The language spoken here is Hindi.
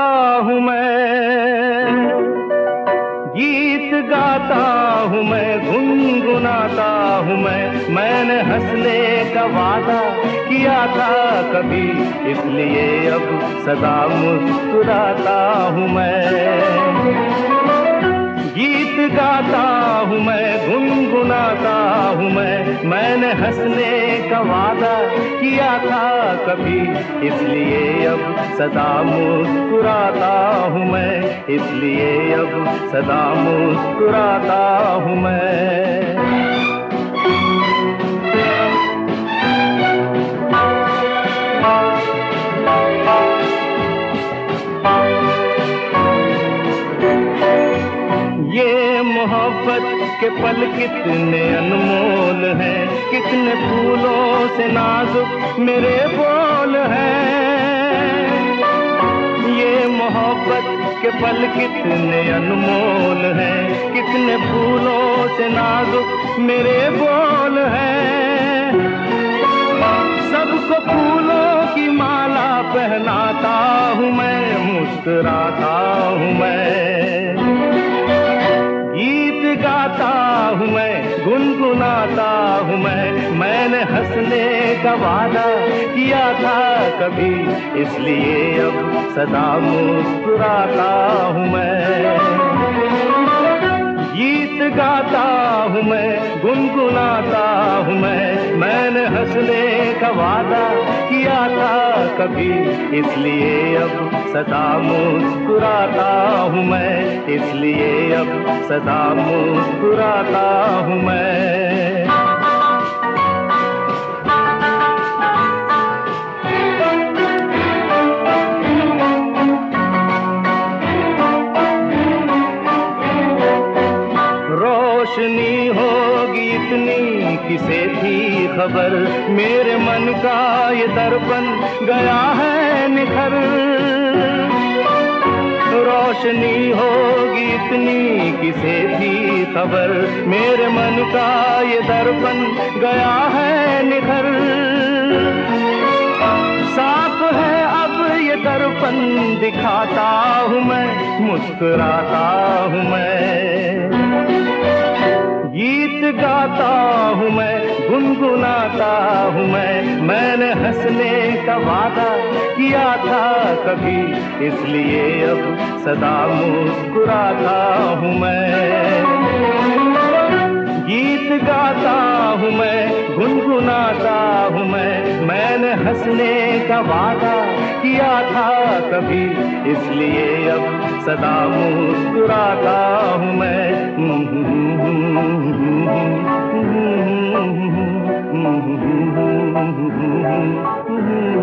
हूँ मैं, गीत गाता हूँ मैं, गुनगुनाता हूँ मैंने हंसने का वादा किया था कभी, इसलिए अब सदा मुस्कुराता हूँ मैं। गीत गाता हूँ मैं, गुनगुनाता हूँ मैंने हंसने का वादा किया था कभी, इसलिए अब सदा मुस्कुराता हूँ मैं, इसलिए अब सदा मुस्कुराता हूँ मैं। ये मोहब्बत के पल कितने अनमोल हैं, कितने फूलों से नाजुक मेरे बोल हैं। ये मोहब्बत के पल कितने अनमोल हैं, कितने फूलों से नाजुक मेरे बोल हैं। सबको फूलों की माला पहनाता हूँ मैं, मुस्कुराता हूँ मैं। गीत गाता हूँ मैं, गुनगुनाता हूँ मैंने हंसने का वादा किया था कभी, इसलिए अब सदा मुस्कुराता हूँ मैं। गीत गाता हूँ मैं, गुनगुनाता हूँ मैंने हंसने का वादा किया था कभी, इसलिए अब सदा मुस्कुराता हूँ मैं, इसलिए अब सदा मुस्कुराता हूँ मैं। रोशनी होगी इतनी किसे थी खबर, मेरे मन का ये दर्पण गया है निखर। रोशनी होगी इतनी किसे थी खबर, मेरे मन का ये दर्पण गया है निखर। साफ है अब ये दर्पण दिखाता हूँ मैं, मुस्कुराता हूँ मैं। गीत गाता हूँ मैं, गुनगुनाता हूँ मैंने हंसने का वादा किया था कभी, इसलिए अब सदा मुस्कुराता हूँ मैं। गीत गाता हूँ मैं, गुनगुनाता हूँ मैंने हंसने का वादा किया था कभी, इसलिए अब सदा मुस्कुराता हूँ मैं।